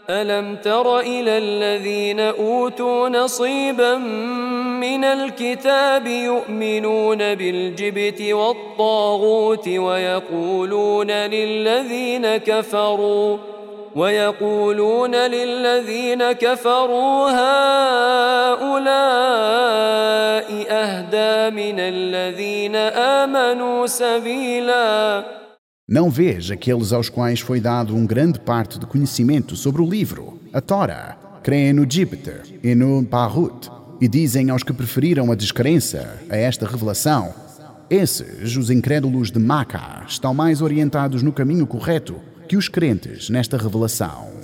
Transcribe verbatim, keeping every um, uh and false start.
ألم تر إلى الذين أوتوا نصيبا من الكتاب يؤمنون بالجبت والطاغوت ويقولون للذين كفروا ويقولون للذين كفروا هؤلاء أهدى من الذين آمنوا سبيلا. Não vês aqueles aos quais foi dado um grande parte de conhecimento sobre o livro, a Tora, creem no Jibte e no Tahut, e dizem aos que preferiram a descrença a esta revelação: esses, os incrédulos de Maca, estão mais orientados no caminho correto que os crentes nesta revelação.